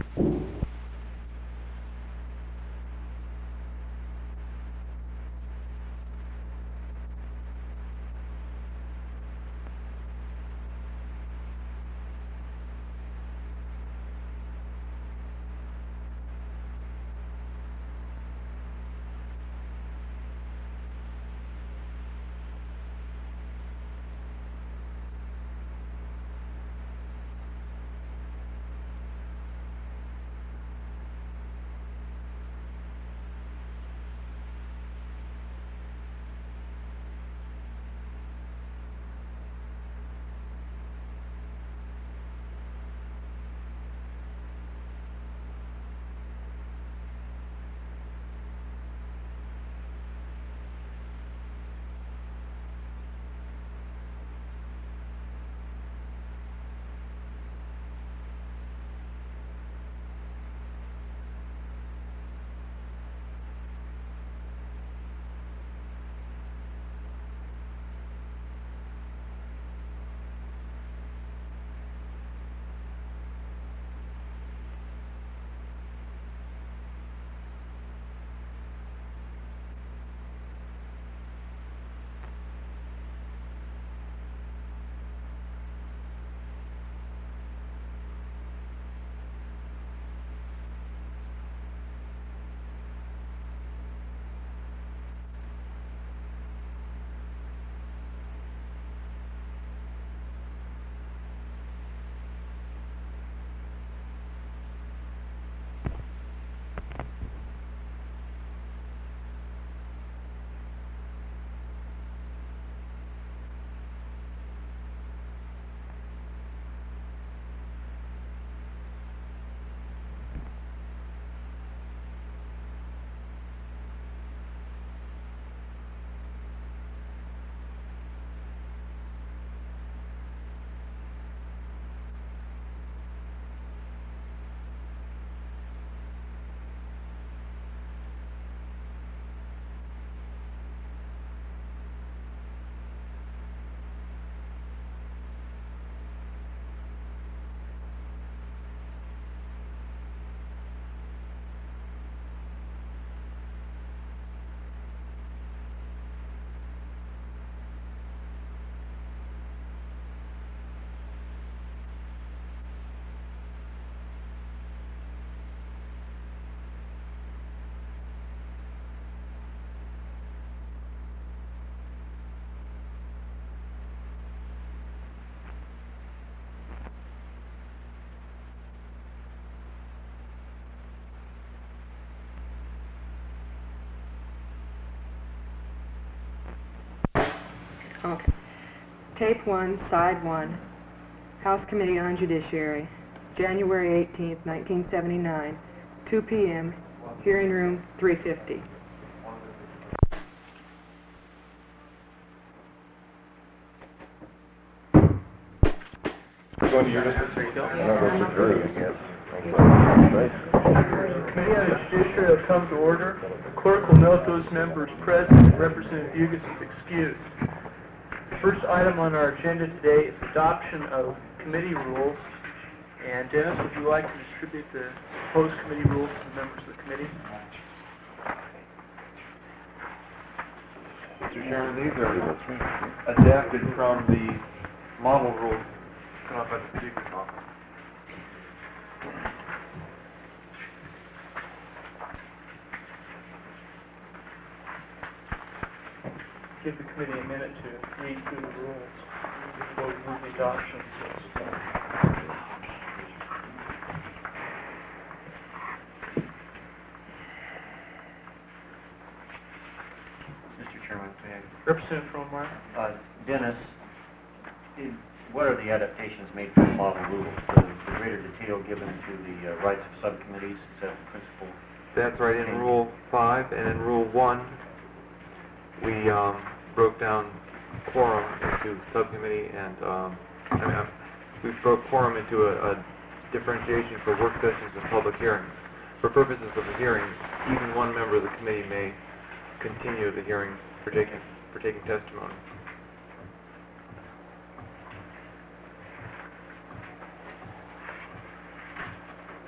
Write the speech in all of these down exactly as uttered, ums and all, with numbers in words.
Okay. Tape one, Side one, House Committee on Judiciary, January eighteenth, nineteen seventy-nine, two p m, hearing room three fifty. We're going to your district? There you go. Committee on the Judiciary will come to order. The clerk will note those members present. Representative Hugus is excused. The first item on our agenda today is adoption of committee rules. And Dennis, would you like to distribute the proposed committee rules to the members of the committee? Mister Chairman, these are adapted from the model rules come out by the Speaker's office. Give the committee a minute to read through the rules before we move the adoption. Mister Chairman, may I- Representative Frommeyer. uh, Dennis, in, what are the adaptations made from the model rules? The, the greater detail given to the uh, rights of subcommittees, is that the principal? That's right. In Rule five and in Rule one, we um, broke down quorum into subcommittee and um, I mean, uh, we broke quorum into a, a differentiation for work sessions and public hearings. For purposes of the hearing, even one member of the committee may continue the hearing for taking for taking testimony.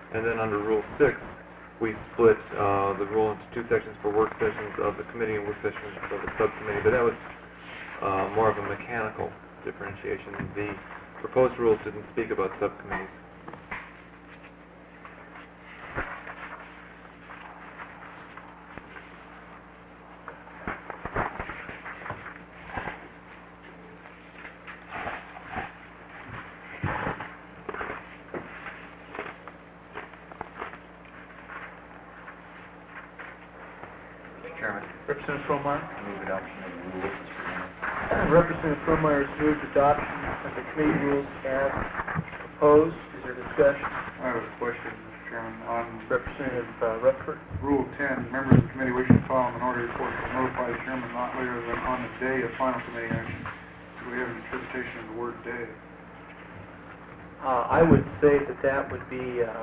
And then under Rule six, we split uh, the rule into two sections for work sessions of the committee and work sessions of the subcommittee, but that was uh, more of a mechanical differentiation. The proposed rules didn't speak about subcommittees. Mister Chairman, Representative Fromeyer? I move adoption of the rules as presented. Representative Fromeyer has moved adoption of the committee rules as proposed. Is there discussion? I have a question, Mister Chairman, on Representative uh, Rutherford? Rule ten, members of the committee wishing to file a minority report will notify the chairman not later than on the day of final committee action. Do we have an interpretation of the word day? Uh, I would say that that would be, uh,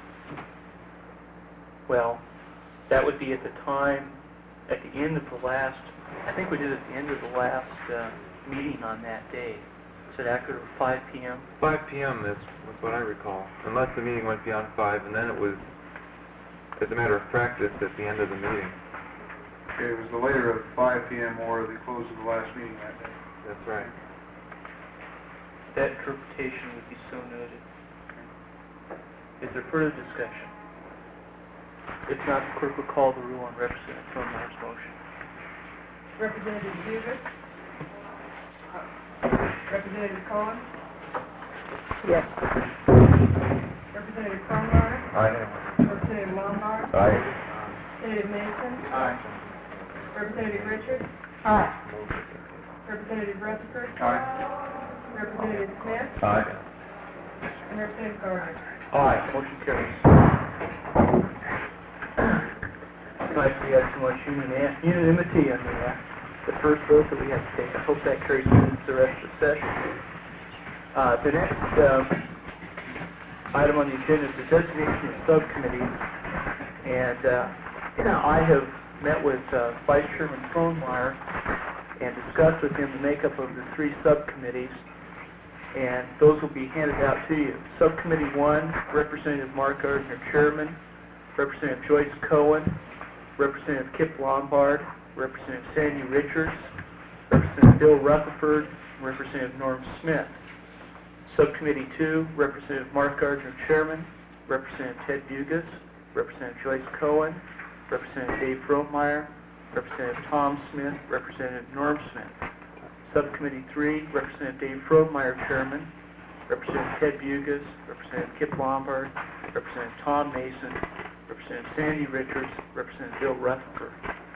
well, that would be at the time, at the end of the last, I think we did it at the end of the last uh, meeting on that day. Is it accurate, five P M? five P M is was what I recall, unless the meeting went beyond five, and then it was, as a matter of practice, at the end of the meeting. Okay, it was the later of five P M or the close of the last meeting that day. That's right. That interpretation would be so noted. Is there further discussion? If not, the clerk will call the rule on Representative Frommeyer's motion. Representative Dugas? Representative Cohen? Yes. Representative Fromeyer? Aye. Representative Lombard? Aye. Representative Mason? Aye. Representative Richards? Aye. Representative Rutherford? Aye. Representative Smith? Aye. And Representative Gardner? Aye. Motion carries. Nice we had so much unani- unanimity on the, uh, the first vote that we had to take. I hope that carries through to the rest of the session. Uh, the next um, item on the agenda is the designation of subcommittees. And uh, you know, I have met with uh, Vice Chairman Frohnmeyer and discussed with him the makeup of the three subcommittees, and those will be handed out to you. Subcommittee one, Representative Mark Gardner, Chairman, Representative Joyce Cohen, Representative Kip Lombard, Representative Sandy Richards, Representative Bill Rutherford, Representative Norm Smith. Subcommittee two, Representative Mark Gardner, Chairman, Representative Ted Bugas, Representative Joyce Cohen, Representative Dave Frohnmeyer, Representative Tom Smith, Representative Norm Smith. Subcommittee three, Representative Dave Frohnmeyer, Chairman, Representative Ted Bugas, Representative Kip Lombard, Representative Tom Mason, Representative Sandy Richards, Representative Bill Rutherford.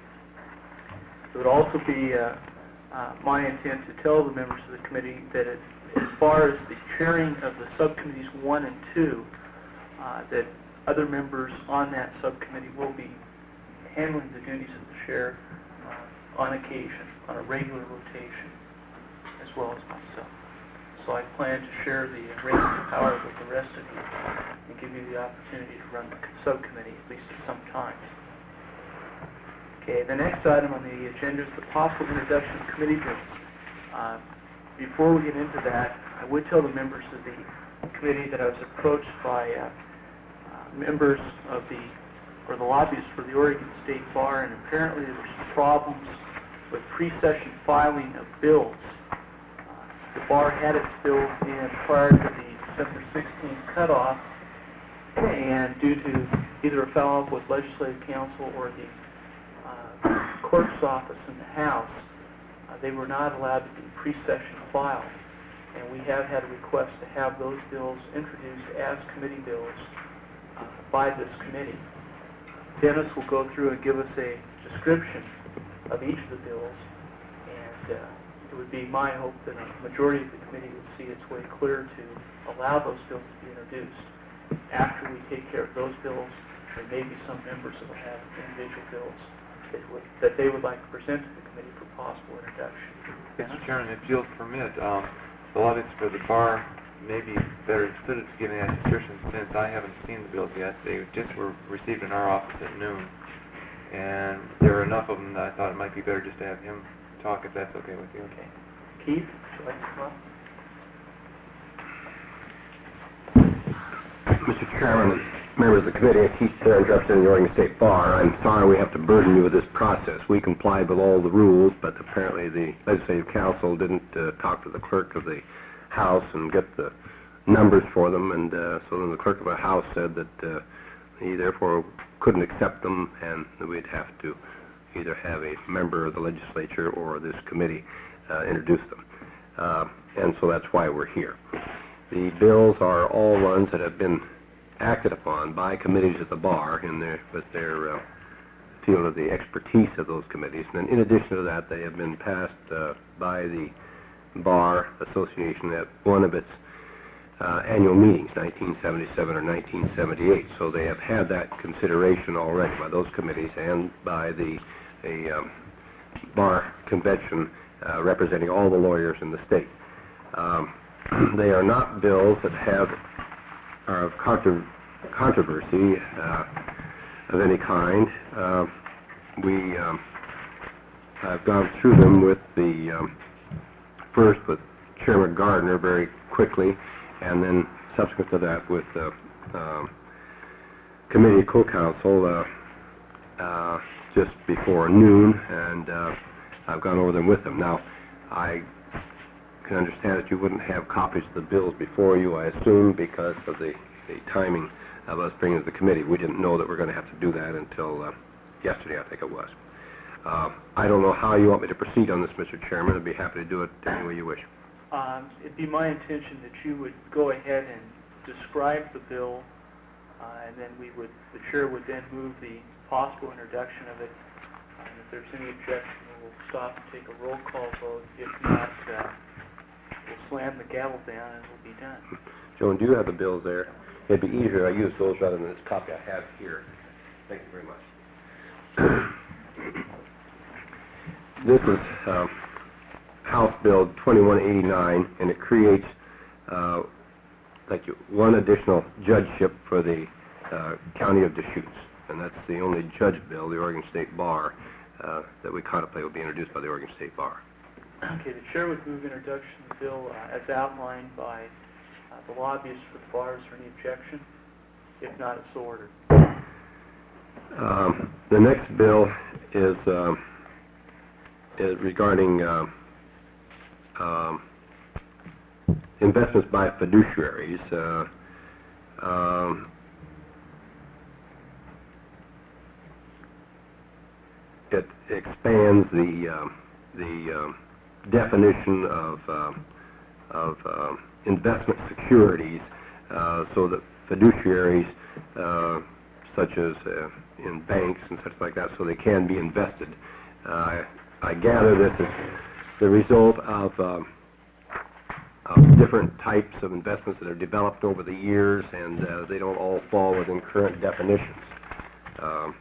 It would also be uh, uh, my intent to tell the members of the committee that it, as far as the chairing of the subcommittees one and two, uh, that other members on that subcommittee will be handling the duties of the chair uh, on occasion, on a regular rotation, as well as myself. So I plan to share the reins of power with the rest of you and give you the opportunity to run the subcommittee, at least at some time. Okay, the next item on the agenda is the possible introduction of committee bills. Uh, before we get into that, I would tell the members of the committee that I was approached by uh, uh, members of the, or the lobbyists for the Oregon State Bar, and apparently there were some problems with pre-session filing of bills. The bar had its bills in prior to the December sixteenth cutoff, and due to either a follow-up with Legislative Council or the uh, clerk's office in the House, uh, they were not allowed to be pre-session filed. And we have had a request to have those bills introduced as committee bills uh, by this committee. Dennis will go through and give us a description of each of the bills, and uh, it would be my hope that a majority of the committee would see its way clear to allow those bills to be introduced. After we take care of those bills, there may be some members that will have individual bills that, would, that they would like to present to the committee for possible introduction. Mister Chairman, if you'll permit, um, the lobbyists for the bar may be better suited to giving that description since I haven't seen the bills yet. They just were received in our office at noon. And there are enough of them that I thought it might be better just to have him talk, if that's okay with you. Okay. Keith, would you like to come up? Mister Chairman, Members of the committee, Keith Terrence, representing the Oregon State Bar. I'm sorry we have to burden you with this process. We complied with all the rules, but apparently the Legislative Council didn't uh, talk to the clerk of the House and get the numbers for them, and uh, so then the clerk of the House said that uh, he therefore couldn't accept them, and that we'd have to either have a member of the legislature or this committee uh, introduce them. Uh, and so that's why we're here. The bills are all ones that have been acted upon by committees at the bar in their, with their uh, field of the expertise of those committees. And then in addition to that, they have been passed uh, by the Bar Association at one of its uh, annual meetings, nineteen seventy-seven or nineteen seventy-eight. So they have had that consideration already by those committees and by the a, um, Bar Convention uh, representing all the lawyers in the state. Um, they are not bills that have are of contro controversy uh, of any kind. Uh, we um, have gone through them with the um, first with Chairman Gardner very quickly, and then subsequent to that with the uh, um, committee co-counsel uh, uh, just before noon, and uh, I've gone over them with them. Now, I can understand that you wouldn't have copies of the bills before you, I assume, because of the, the timing of us bringing it to the committee. We didn't know that we're going to have to do that until uh, yesterday, I think it was. Uh, I don't know how you want me to proceed on this, Mister Chairman. I'd be happy to do it any way you wish. Um, it'd be my intention that you would go ahead and describe the bill, uh, and then we would, the chair would then move the possible introduction of it. And if there's any objection, we'll stop and take a roll call vote. If not, uh, we'll slam the gavel down and we'll be done. Joan, do you have the bills there? It'd be easier I use those rather than this copy I have here. Thank you very much. This is uh, House Bill twenty-one eighty-nine, and it creates uh, thank you, one additional judgeship for the uh, County of Deschutes, and that's the only judge bill, the Oregon State Bar, uh, that we contemplate will be introduced by the Oregon State Bar. Okay, the chair would move introduction of the bill uh, as outlined by uh, the lobbyists for the bar. Is there any objection? If not, it's so ordered. Um, the next bill is, uh, is regarding uh, um, investments by fiduciaries. Uh, um, it expands the uh, the uh, definition of uh, of uh, investment securities, uh, so that fiduciaries, uh, such as uh, in banks and such like that, so they can be invested. Uh, I gather this is the result of, uh, of different types of investments that have developed over the years, and uh, they don't all fall within current definitions. Um,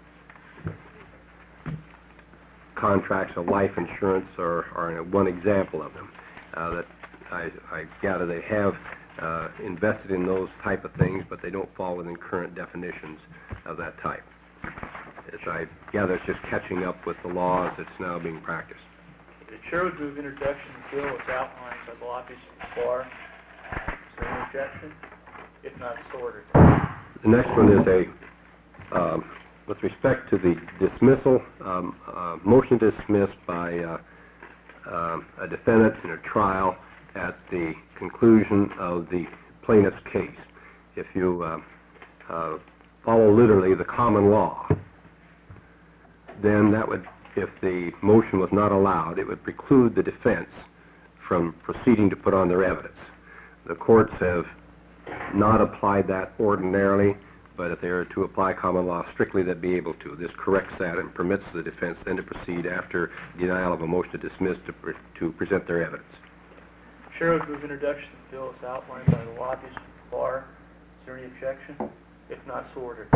contracts of life insurance are, are one example of them. Uh, that I, I gather they have uh, invested in those type of things, but they don't fall within current definitions of that type. As I gather, it's just catching up with the laws that's now being practiced. The chair would move introduction of the bill as outlined by the lobbyists of the bar. Is there any objection? If not, so ordered. The next one is a, um, with respect to the dismissal, um, uh, motion to dismiss by uh, uh, a defendant in a trial at the conclusion of the plaintiff's case. If you uh, uh, follow literally the common law, then that would, if the motion was not allowed, it would preclude the defense from proceeding to put on their evidence. The courts have not applied that ordinarily, but if they are to apply common law strictly, they'd be able to. This corrects that and permits the defense then to proceed after denial of a motion to dismiss to, pre to present their evidence. Chair would move introduction of the bill as outlined by the lobbyists of the bar. Is there any objection? If not, so ordered.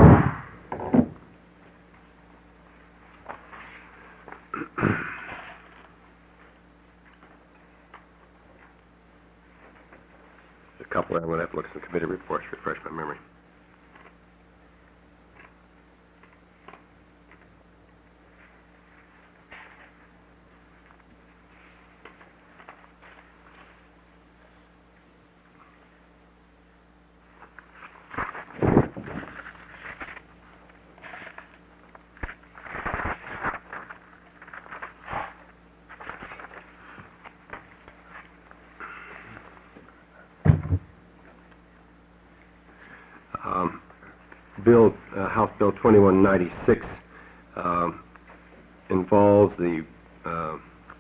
A couple I'm going to have to look at some committee reports to refresh my memory. Um, Bill, uh, House Bill twenty-one ninety-six um, involves the uh,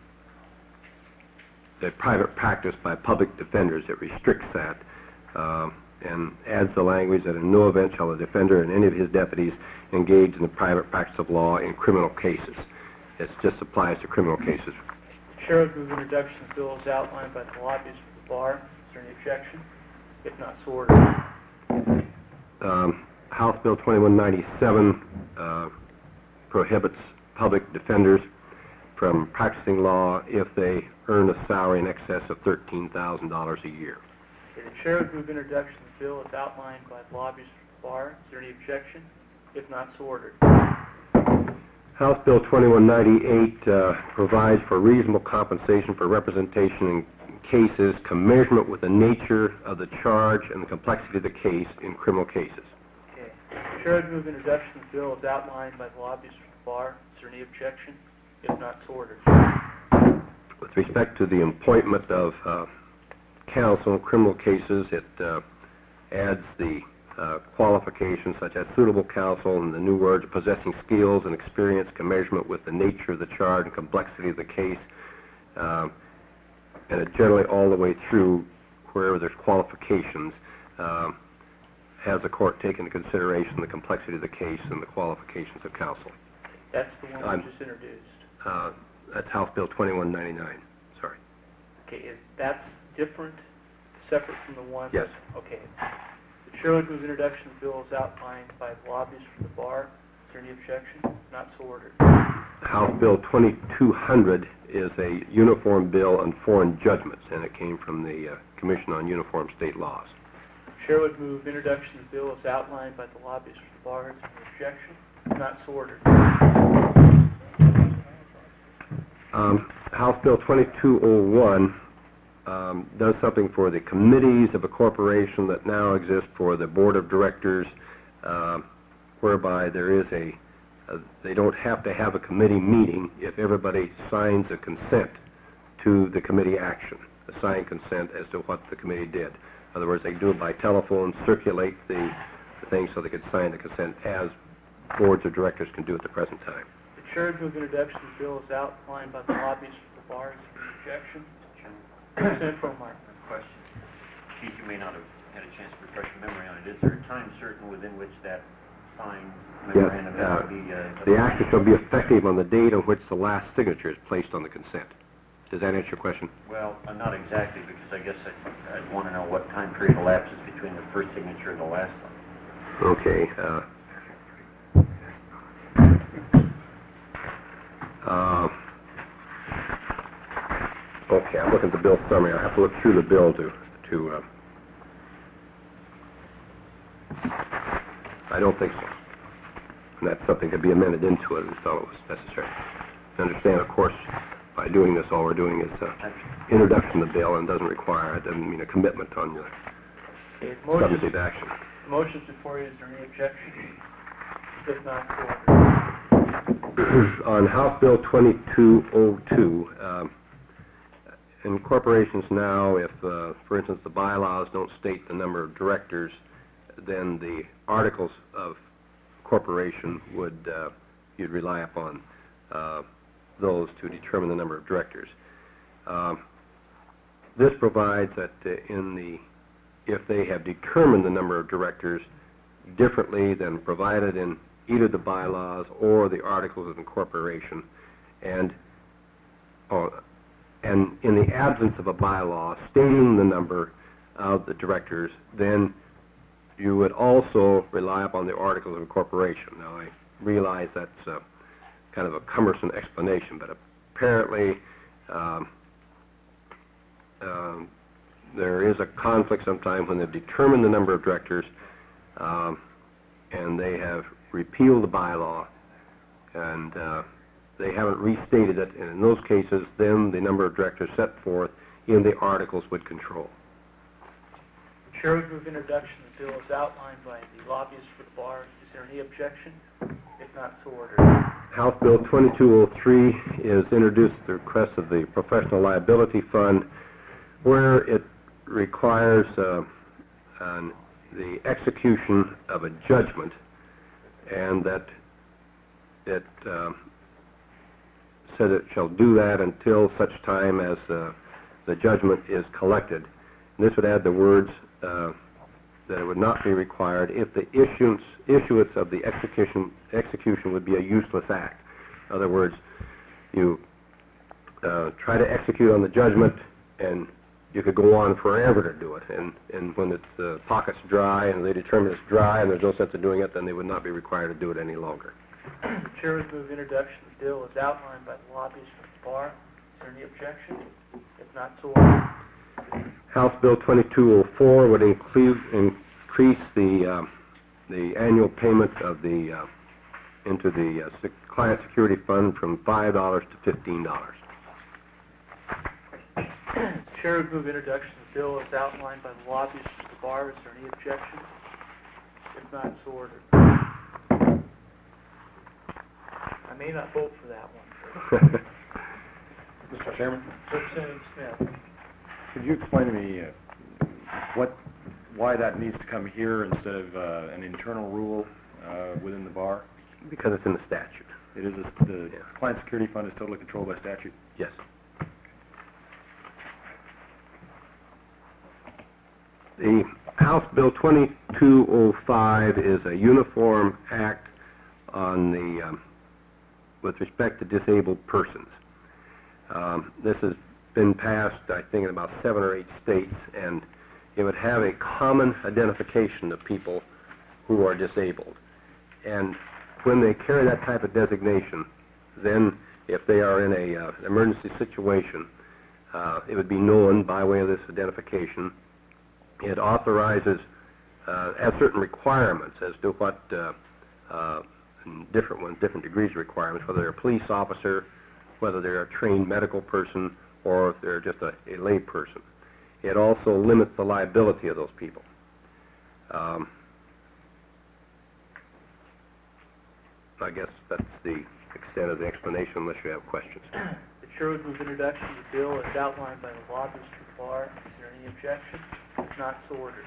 the private practice by public defenders. It restricts that uh, and adds the language that in no event shall a defender and any of his deputies engage in the private practice of law in criminal cases. It just applies to criminal cases. The Chair would move introduction of the bill as outlined by the lobbyists for the bar. Is there any objection? If not, so ordered. Um, House Bill twenty-one ninety-seven uh, prohibits public defenders from practicing law if they earn a salary in excess of thirteen thousand dollars a year. Okay, the Chair would move introduction of the bill as outlined by the lobbyists for the bar. Is there any objection? If not, so ordered. House Bill twenty-one ninety-eight uh, provides for reasonable compensation for representation in cases commensurate with the nature of the charge and the complexity of the case in criminal cases. Okay. The Chair would move introduction of the bill as outlined by the lobbyists for the bar. Is there any objection? If not, so ordered. With respect to the appointment of uh, counsel in criminal cases, it uh, adds the uh, qualifications such as suitable counsel and the new words possessing skills and experience commensurate with the nature of the charge and complexity of the case. Uh, and it generally all the way through wherever there's qualifications uh, has the court take into consideration the complexity of the case and the qualifications of counsel. That's the one I'm- we just introduced. Uh, that's House Bill twenty-one ninety-nine. Sorry. Okay, is that's different, separate from the one? Yes. Okay. The Chair would move introduction of the bill as outlined by the lobbyists for the bar. Is there any objection? Not so ordered. House Bill twenty-two hundred is a uniform bill on foreign judgments, and it came from the uh, Commission on Uniform State Laws. The Chair would move introduction of the bill as outlined by the lobbyists for the bar. Is there any objection? Not so ordered. Um, House Bill twenty-two oh one um, does something for the committees of a corporation that now exist for the board of directors, uh, whereby there is a, a, they don't have to have a committee meeting if everybody signs a consent to the committee action, a signed consent as to what the committee did. In other words, they do it by telephone, circulate the, the thing so they could sign the consent as boards of directors can do at the present time. The Chair would move introduction of the bill as outlined by the lobbyists for the bar. Is there any objection? Senator Fromeyer. Question. Chief, you may not have had a chance to refresh your memory on it. Is there a time certain within which that signed Yes, memorandum uh, has to be... Uh, the action shall be effective on the date on which the last signature is placed on the consent. Does that answer your question? Well, uh, not exactly, because I guess I'd, I'd want to know what time period elapses between the first signature and the last one. Okay. Uh, uh, okay, I'm looking at the bill summary. I have to look through the bill to to. Uh, I don't think so. And that's something to be amended into it. I thought it was necessary. I understand, of course, by doing this, all we're doing is uh, introduction of the bill, and doesn't require, it doesn't mean a commitment on your Okay, the motion- substantive action. the motion's before you. Is there any objection? If not, so ordered. On House Bill twenty-two oh two, um, in corporations now, if, uh, for instance, the bylaws don't state the number of directors, then the articles of corporation would, uh, you'd rely upon uh, those to determine the number of directors. Um, this provides that uh, in the, if they have determined the number of directors differently than provided in either the bylaws or the articles of incorporation, and uh, and in the absence of a bylaw stating the number of the directors, then you would also rely upon the articles of incorporation. Now, I realize that's uh, kind of a cumbersome explanation, but apparently um, um, there is a conflict sometimes when they've determined the number of directors um, and they have repealed the bylaw and uh, they haven't restated it, and in those cases, then the number of directors set forth in the articles would control. The Chair would move introduction of the bill as outlined by the lobbyists for the bar. Is there any objection? If not, so ordered. House Bill twenty-two oh three is introduced at the request of the Professional Liability Fund, where it requires uh, an the execution of a judgment, and that it um, said it shall do that until such time as uh, the judgment is collected. And this would add the words uh, that it would not be required if the issuance, issuance of the execution, execution would be a useless act. In other words, you uh, try to execute on the judgment, and you could go on forever to do it. And, and when it's uh, pocket's dry and they determine it's dry and there's no sense of doing it, then they would not be required to do it any longer. The chair would move introduction of the bill as outlined by the lobbyist for the bar. Is there any objection? If not, so ordered. House Bill twenty-two oh four would include, increase the, uh, the annual payment of the, uh, into the uh, sec- client security fund from five dollars to fifteen dollars. The chair would move introduction of the bill as outlined by the lobbyist for the bar. Is there any objection? If not, so ordered. I may not vote for that one. Mister Chairman, Representative Smith. could you explain to me uh, what, why that needs to come here instead of uh, an internal rule uh, within the bar? Because it's in the statute. It is, a- the Yeah. client security fund is totally controlled by statute? Yes. The House Bill twenty-two oh five is a uniform act on the, um, with respect to disabled persons. Um, this has been passed, I think, in about seven or eight states, and it would have a common identification of people who are disabled. And when they carry that type of designation, then if they are in a uh, emergency situation, uh, it would be known by way of this identification. It authorizes, uh, has certain requirements as to what uh, uh, different ones, different degrees of requirements, whether they're a police officer, whether they're a trained medical person, or if they're just a, a lay person. It also limits the liability of those people. Um, I guess that's the extent of the explanation, unless you have questions. The chair would move introduction of the bill as outlined by the lobbyist for the bar. Is there any objection? If not, so ordered.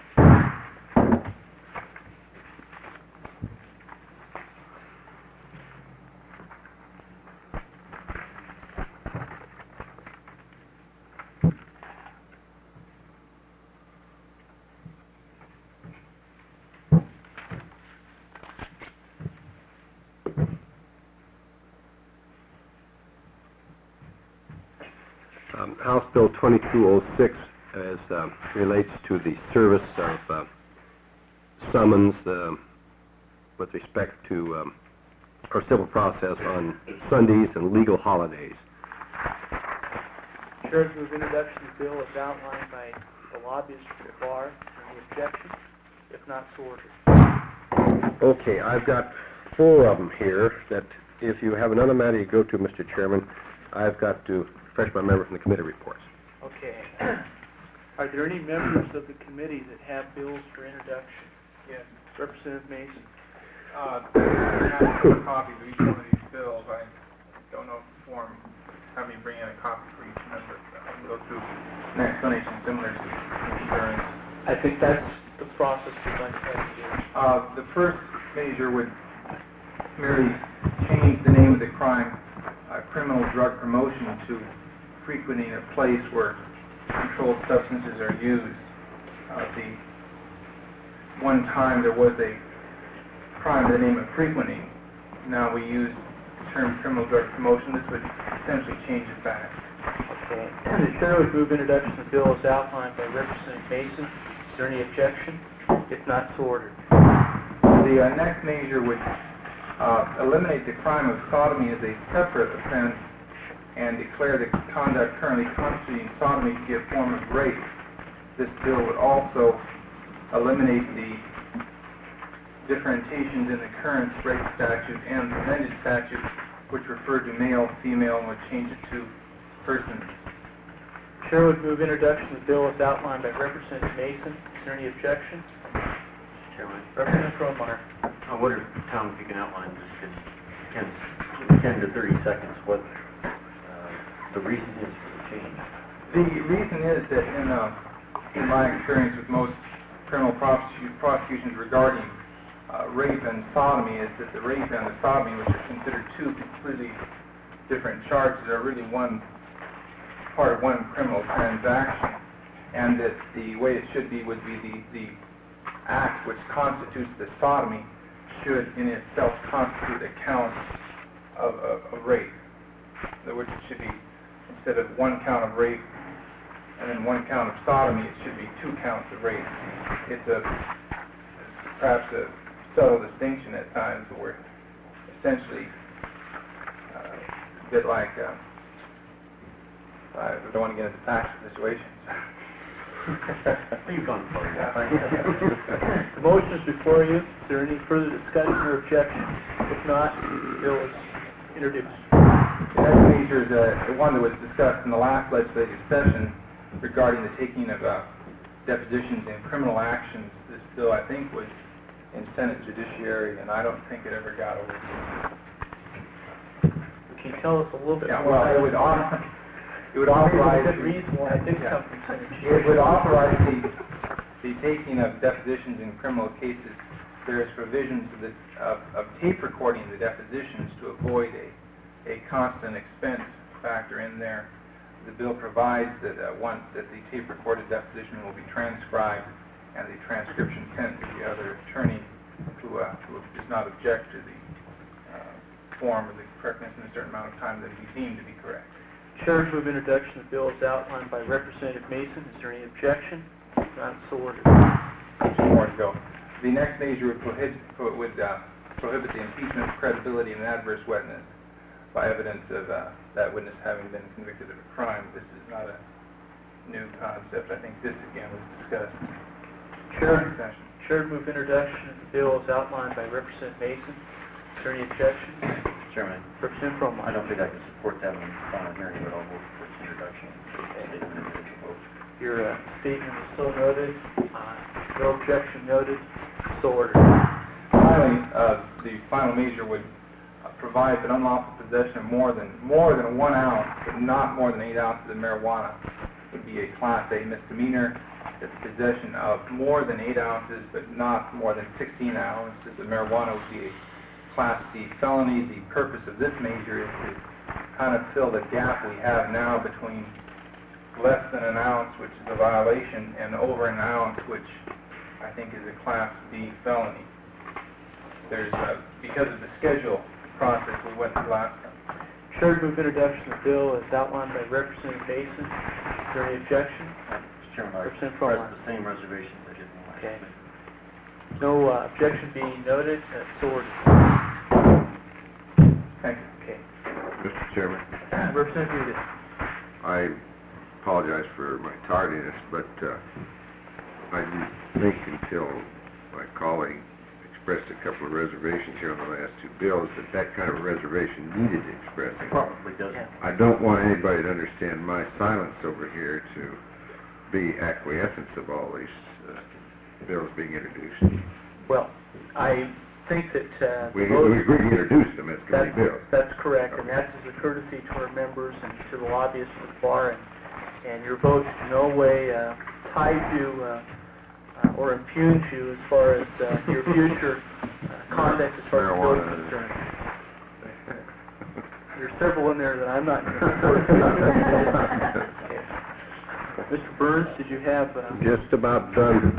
Um, House Bill twenty-two oh six as uh, relates to the service of uh, summons uh, with respect to um, our civil process on Sundays and legal holidays. Chair would move introduction of the bill as outlined by the lobbyist for the bar. Is there any objection? If not, so ordered. Okay, I've got four of them here that if you have another matter you go to, Mister Chairman, I've got to refresh my memory from the committee reports. Okay. Are there any members of the committee that have bills for introduction? Yes. Representative Mason. Uh, I have two copies of each one of these bills. I don't know if the form, have me bring in a copy for each member. I can go through an explanation similar to insurance. I think that's the process we'd like to have you do. Uh, the first measure would merely change the name of the crime, uh, criminal drug promotion, to frequenting a place where controlled substances are used. Uh, the one time there was a crime in the name of frequenting. Now we use the term criminal drug promotion. This would essentially change it back. Okay. The chair would move introduction of the bill as outlined by Representative Mason. Is there any objection? If not, so ordered. The uh, next measure would uh, eliminate the crime of sodomy as a separate offense and declare the conduct currently constituting sodomy to be a form of rape. This bill would also eliminate the differentiations in the current rape statute and the amended statute, which refer to male, female, and would change it to persons. Chair would move introduction of the bill as outlined by Representative Mason. Is there any objection? Chairman, Representative Romar. I wonder, Tom, if you can outline just in ten to thirty seconds what uh, the reason is for the change. The reason is that in, uh, in my experience with most criminal prosecu- prosecutions regarding uh, rape and sodomy is that the rape and the sodomy, which are considered two completely different charges, are really one part of one criminal transaction, and that the way it should be would be the, the act which constitutes the sodomy should in itself constitute a count of, of, of rape. In other words, it should be, instead of one count of rape and then one count of sodomy, it should be two counts of rape. It's a perhaps a subtle distinction at times, but we're essentially uh, a bit like, uh, I don't want to get into factual situations. You've gone far enough. The motion is before you. Is there any further discussion or objection? If not, the bill is introduced. The next measure is uh, one that was discussed in the last legislative session regarding the taking of uh, depositions in criminal actions. This bill, I think, was in Senate Judiciary, and I don't think it ever got over. Can you tell us a little bit Yeah, more? well, it would author, it would authorize. Good reason why I did Yeah. come from Senate. It would authorize the, the taking of depositions in criminal cases. There is provisions of, the, of, of tape recording the depositions to avoid a, a constant expense factor in there. The bill provides that uh, one that the tape recorded deposition will be transcribed and the transcription sent to the other attorney who, uh, who does not object to the uh, form or the correctness in a certain amount of time that he deemed to be correct. Chair's move introduction of the bill is outlined by Representative Mason. Is there any objection? Not so ordered. There's more to go. The next measure would prohibit, would, uh, prohibit the impeachment of credibility in an adverse witness by evidence of uh, that witness having been convicted of a crime. This is not a new concept. I think this again was discussed in the last session. Chair move introduction of the bill is outlined by Representative Mason. Is there any objection? Chairman, Representative Froment. I don't think I can support that one in the final hearing, but I'll vote for its introduction. Your uh, statement is so noted. Uh, no objection noted. So ordered. Finally, uh, the final measure would uh, provide that unlawful possession of more than more than one ounce, but not more than eight ounces of marijuana, would be a Class A misdemeanor. That the possession of more than eight ounces, but not more than sixteen ounces of marijuana would be a Class C felony. The purpose of this measure is to kind of fill the gap we have now between less than an ounce, which is a violation, and over an ounce, which I think is a Class B felony. There's uh, because of the schedule process we went through last time. Chair move introduction of the bill is outlined by Representative Mason. Is there any objection? Mister Chairman, I Representative express Froment. the same reservations I did in the last Okay. meeting. No uh, objection being noted. Uh, so ordered. Thank you. Okay. Mister Chairman, Representative Udis. I apologize for my tardiness, but uh, I didn't think until my colleague expressed a couple of reservations here on the last two bills that that kind of reservation needed expressing. Probably doesn't. Yeah. I don't want anybody to understand my silence over here to be acquiescence of all these uh, bills being introduced. Well, I think that uh, We, those- we agreed to introduce them as committee That's, bills. that's correct, and that's as a courtesy to our members and to the lobbyists of the bar, and, and your vote in no way uh, ties you uh, uh, or impugns you as far as uh, your future uh, conduct as far as the bill is Marijuana. concerned. There's several in there that I'm not going to support. Mister Burns, did you have... Uh, Just about done.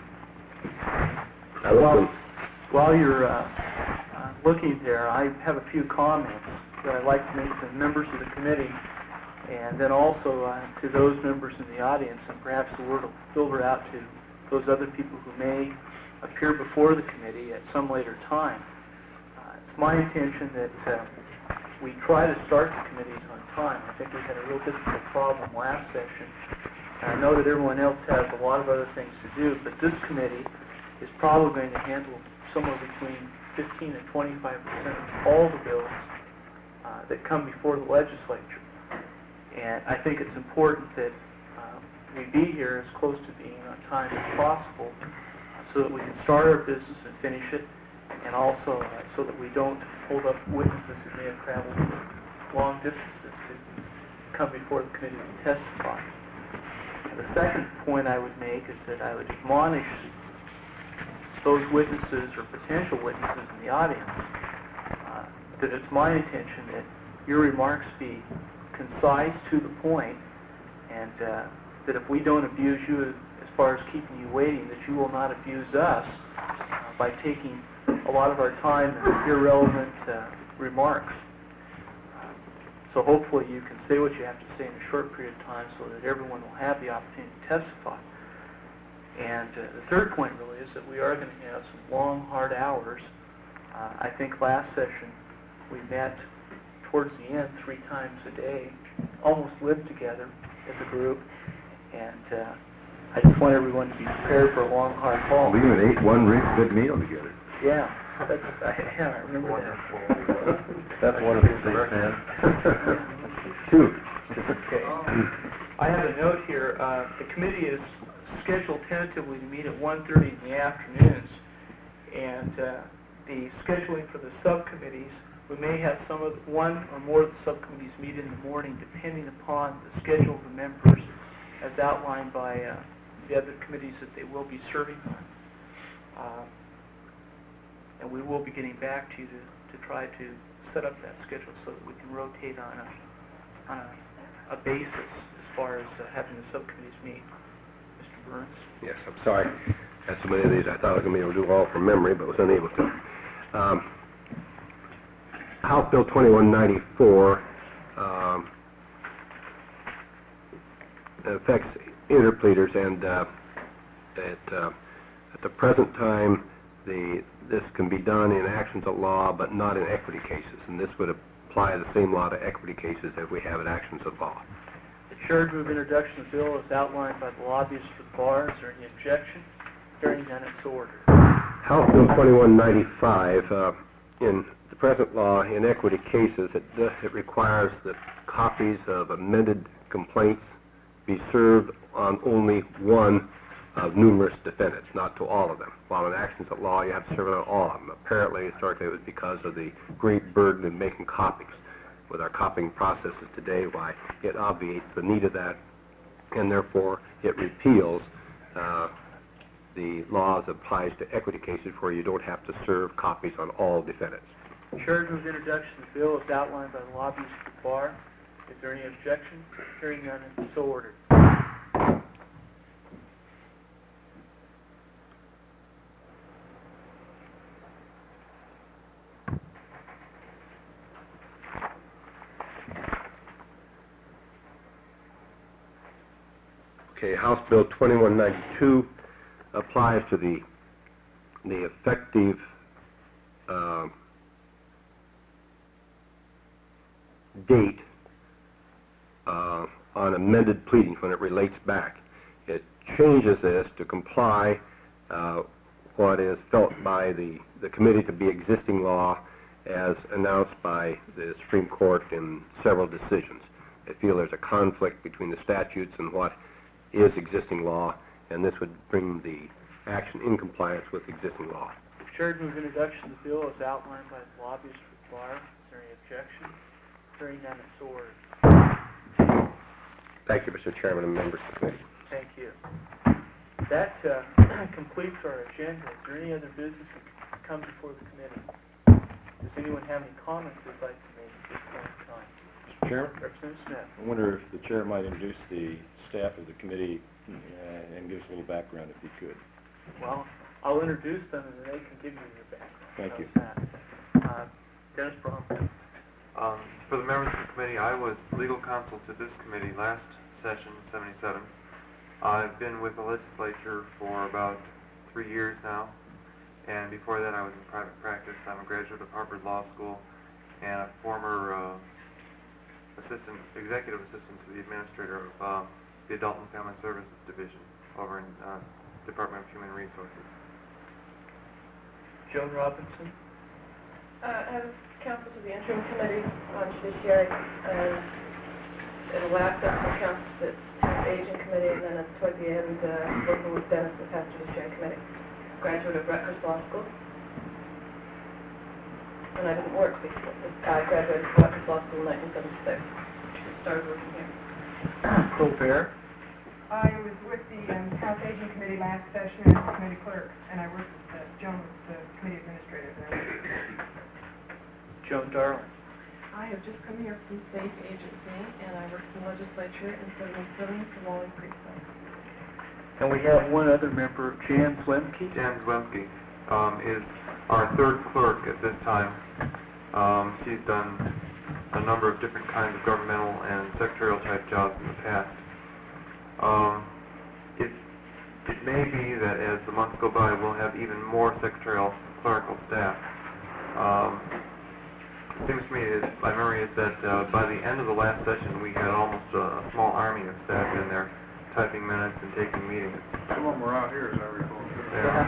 Well, while you're uh, uh, looking there, I have a few comments that I'd like to make to the members of the committee, and then also uh, to those members in the audience, and perhaps the word will filter out to those other people who may appear before the committee at some later time. Uh, it's my intention that uh, we try to start the committees on time. I think we had a real difficult problem last session. I know that everyone else has a lot of other things to do, but this committee is probably going to handle somewhere between fifteen and twenty-five percent of all the bills uh, that come before the legislature. And I think it's important that uh, we be here as close to being on time as possible uh, so that we can start our business and finish it, and also uh, so that we don't hold up witnesses who may have traveled long distances to come before the committee to testify. The second point I would make is that I would admonish those witnesses or potential witnesses in the audience uh, that it's my intention that your remarks be concise, to the point, and uh, that if we don't abuse you as far as keeping you waiting, that you will not abuse us uh, by taking a lot of our time in irrelevant uh, remarks. So hopefully you can say what you have to say in a short period of time so that everyone will have the opportunity to testify. And uh, the third point really is that we are going to have some long, hard hours. Uh, I think last session we met towards the end three times a day, almost lived together as a group, and uh, I just want everyone to be prepared for a long, hard fall. We even ate one really good meal together. Yeah, that's, I, yeah, I remember that. That's one of the things, man. Two. Okay. I have a note here. Uh, the committee is scheduled tentatively to meet at one thirty in the afternoons, and uh, the scheduling for the subcommittees, we may have some of the, one or more of the subcommittees meet in the morning, depending upon the schedule of the members, as outlined by uh, the other committees that they will be serving on. Uh, and we will be getting back to you to, to try to set up that schedule so that we can rotate on a, on a, a basis as far as uh, having the subcommittees meet. Mister Burns? Yes, I'm sorry. Had so many of these, I thought I was going to be able to do all from memory, but was unable to. Um, House Bill twenty-one ninety-four um, affects interpleaders, and uh, at, uh, at the present time, the this can be done in actions of law, but not in equity cases, and this would apply the same law to equity cases as we have in actions of law. The charge of introduction of the bill is outlined by the lobbyists for the bar. Is there any objection? Hearing none, it's ordered. House Bill twenty-one ninety-five, uh, in the present law, in equity cases, it, uh, it requires that copies of amended complaints be served on only one of numerous defendants, not to all of them. While in actions of law, you have to serve it on all of them. Apparently, historically, it was because of the great burden of making copies. With our copying processes today, why it obviates the need of that, and therefore it repeals uh, the laws that applies to equity cases where you don't have to serve copies on all defendants. The charge of introduction of the bill is outlined by the lobbyists for the bar. Is there any objection? Hearing none, it's so ordered. Okay, House Bill twenty-one ninety-two applies to the the effective uh, date uh, on amended pleadings when it relates back. It changes this to comply uh, what is felt by the, the committee to be existing law as announced by the Supreme Court in several decisions. They feel there's a conflict between the statutes and what is existing law, and this would bring the action in compliance with existing law. The charge of introduction of the bill is outlined by the lobbyists for the bar. Is there any objection? Hearing none, it's so ordered. Thank you, Mister Chairman and members of the committee. Thank you. That uh, completes our agenda. Is there any other business that come before the committee? Does anyone have any comments they'd like to make at this point in time? Mister Chairman? Representative Smith. I wonder if the chair might introduce the staff of the committee uh, and give us a little background if he could. Well, I'll introduce them and then they can give you their background. Thank How's you. that? Uh, Dennis Bromfield. Um, for the members of the committee, I was legal counsel to this committee last session, seventy-seven. I've been with the legislature for about three years now, and before that I was in private practice. I'm a graduate of Harvard Law School and a former uh, assistant, executive assistant to the administrator of uh, the Adult and Family Services Division over in uh, Department of Human Resources. Joan Robinson. Uh, I was counsel to the interim committee on judiciary, and it last up from counsel to the aging committee, and then toward the end, uh, working with Dennis with House Judiciary Committee. Graduate of Rutgers Law School. And I didn't work before. I graduated from Rutgers Law School in nineteen seventy-six. Started working here. Phil Bear. I was with the um, House Aging Committee last session as the committee clerk, and I worked with uh, Joan, the committee administrator there. Joan Darling. I have just come here from State Agency, and I work in the legislature in seventy-seven for Walling Precinct. And we have one other member, Jan Slemke. Jan Zwemke um, is our third clerk at this time. Um, she's done a number of different kinds of governmental and secretarial type jobs in the past. Um, it, it may be that as the months go by, we'll have even more secretarial clerical staff. Um, it seems to me, that my memory is that uh, by the end of the last session, we had almost a, a small army of staff in there typing minutes and taking meetings. Some of them were out here, as I recall. Yeah.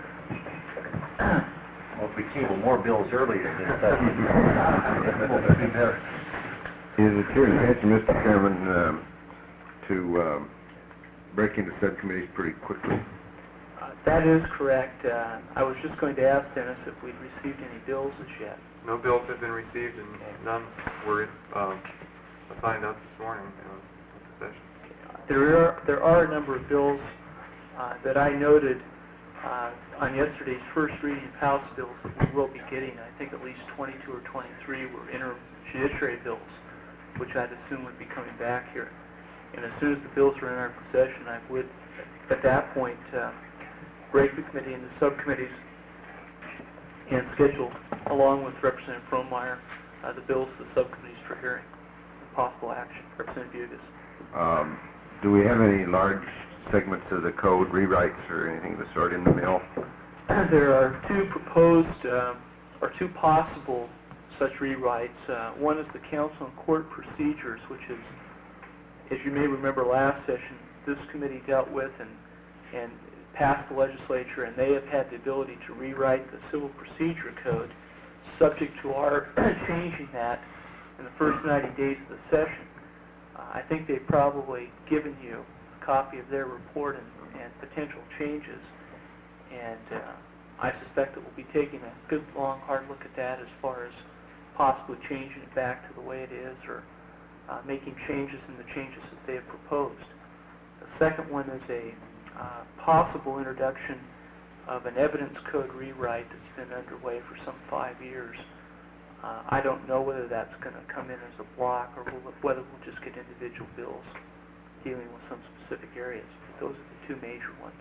Well, if we table more bills earlier, then that will be better. Is it your intention, Mister Chairman, um, to um, break into subcommittees pretty quickly? Uh, that is correct. Uh, I was just going to ask Dennis if we'd received any bills as yet. No bills have been received and none were um, assigned out this morning uh, at the session. There are, there are a number of bills uh, that I noted uh, on yesterday's first reading of House bills that we will be getting. I think at least twenty-two or twenty-three were interim judiciary bills, which I'd assume would be coming back here. And as soon as the bills are in our possession, I would, at that point, uh, break the committee into subcommittees and schedule, along with Representative Frohmeyer, uh, the bills to the subcommittees for hearing and possible action. Representative Bugus. Um, do we have any large segments of the code rewrites or anything of the sort in the mail? There are two proposed, uh, or two possible such rewrites. Uh, one is the Council on Court Procedures, which is, as you may remember last session, this committee dealt with and, and passed the legislature, and they have had the ability to rewrite the Civil Procedure Code, subject to our changing that in the first ninety days of the session. Uh, I think they've probably given you a copy of their report and, and potential changes, and uh, I suspect that we'll be taking a good, long, hard look at that as far as possibly changing it back to the way it is, or uh, making changes in the changes that they have proposed. The second one is a uh, possible introduction of an evidence code rewrite that's been underway for some five years. Uh, I don't know whether that's going to come in as a block or we'll, whether we'll just get individual bills dealing with some specific areas. But those are the two major ones.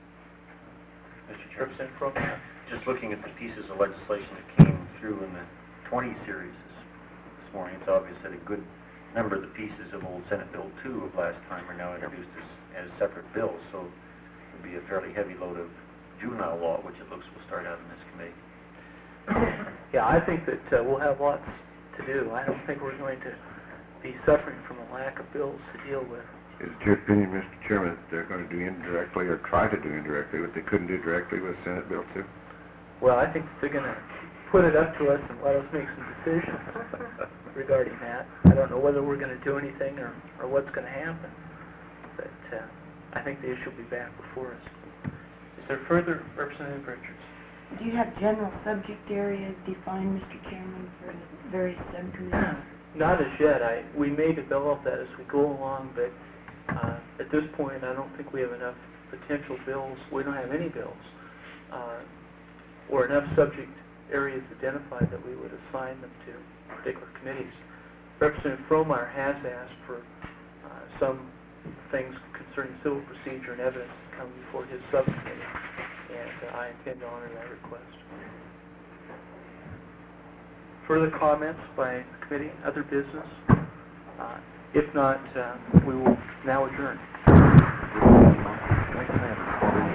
Mister Chairman, Representative Frohmeyer. just looking at the pieces of legislation that came through in the twenty series this, this morning, it's obvious that a good number of the pieces of old Senate Bill two of last time are now introduced as, as separate bills, so it'll be a fairly heavy load of juvenile law, which it looks will start out in this committee. Yeah, I think that uh, we'll have lots to do. I don't think we're going to be suffering from a lack of bills to deal with. Is it your opinion, Mister Chairman, that they're going to do indirectly or try to do indirectly what they couldn't do directly with Senate Bill two? Well, I think they're going to put it up to us and let us make some decisions regarding that. I don't know whether we're going to do anything or, or what's going to happen, but uh, I think the issue will be back before us. Is there further, Representative Richards? Do you have general subject areas defined, Mister Chairman, for the various subcommittees? Not as yet. I, we may develop that as we go along, but uh, at this point I don't think we have enough potential bills. We don't have any bills uh, or enough subject areas identified that we would assign them to particular committees. Representative Frohmeyer has asked for uh, some things concerning civil procedure and evidence to come before his subcommittee, and uh, I intend to honor that request. Further comments by the committee, other business? Uh, if not, uh, we will now adjourn.